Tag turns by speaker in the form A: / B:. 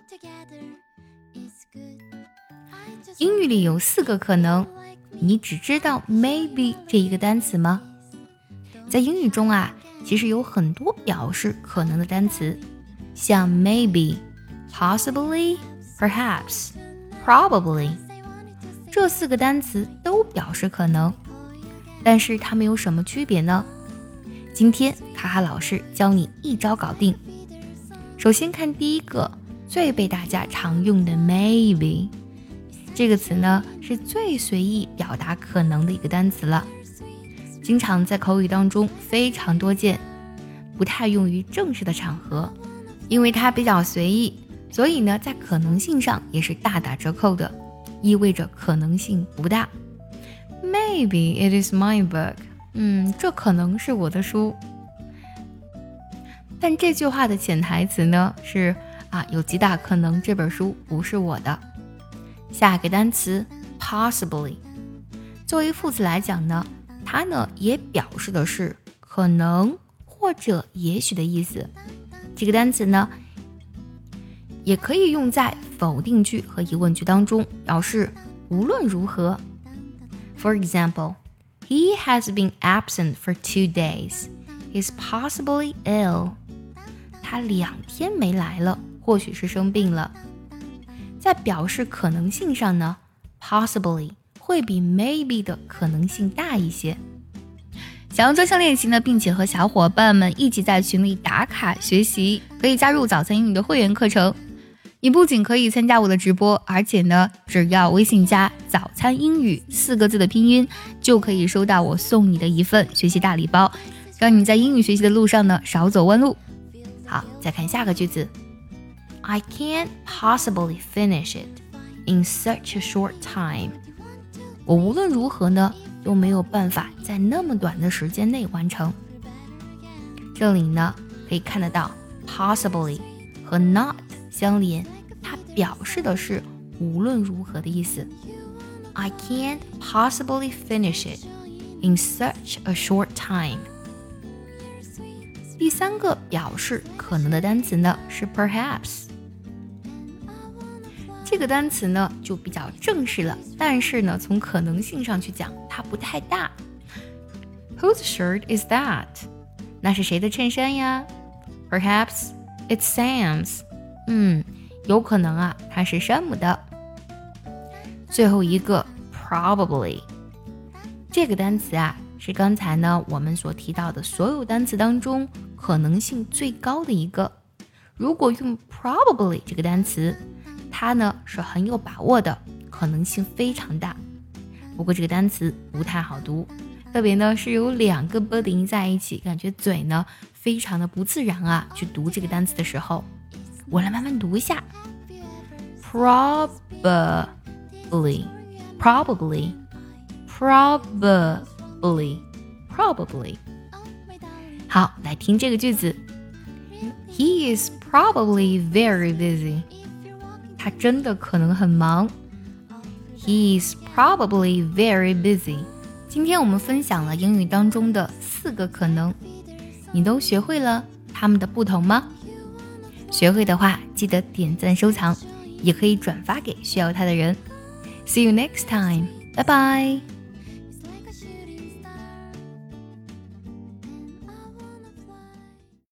A: 英语里有4个可能，你只知道 maybe 这一个单词吗？在英语中啊，其实有很多表示可能的单词，像 maybe、possibly、perhaps、probably， 这4个单词都表示可能，但是它们有什么区别呢？今天卡卡老师教你一招搞定。首先看第一个，最被大家常用的 maybe， 这个词呢是最随意表达可能的一个单词了，经常在口语当中非常多见，不太用于正式的场合，因为它比较随意，所以呢在可能性上也是大打折扣的，意味着可能性不大。 Maybe it is my book， 这可能是我的书。但这句话的潜台词呢是有极大可能这本书不是我的。下一个单词 possibly， 作为副词来讲呢，它呢也表示的是可能或者也许的意思。这个单词呢也可以用在否定句和疑问句当中，表示无论如何。 For example, he has been absent for 2 days. He's possibly ill. 他2天没来了，或许是生病了。在表示可能性上呢， possibly 会比 maybe 的可能性大一些。想要专项练习呢，并且和小伙伴们一起在群里打卡学习，可以加入早餐英语的会员课程。你不仅可以参加我的直播，而且呢，只要微信加早餐英语4个字的拼音，就可以收到我送你的一份学习大礼包，让你在英语学习的路上呢少走弯路。好，再看下个句子， I can't possibly finish it in such a short time。 我无论如何呢都没有办法在那么短的时间内完成。这里呢可以看得到 possibly 和 not 相连，它表示的是无论如何的意思。 I can't possibly finish it in such a short time。 第3个表示可能的单词呢是 perhaps。 这个单词呢就比较正式了，但是呢从可能性上去讲它不太大。 Whose shirt is that？ 那是谁的衬衫呀？ Perhaps it's Sam's。 有可能它是山姆的。最后一个 probably， 这个单词是刚才呢我们所提到的所有单词当中可能性最高的一个。如果用 probably 这个单词，它呢是很有把握的，可能性非常大。不过这个单词不太好读，特别呢是有2个 b 连在一起，感觉嘴呢非常的不自然去读这个单词的时候。我来慢慢读一下 probably。 好，来听这个句子， He is probably very busy。 他真的可能很忙。 He is probably very busy。 今天我们分享了英语当中的4个可能，你都学会了它们的不同吗？学会的话记得点赞收藏，也可以转发给需要它的人。See you next time. Bye bye.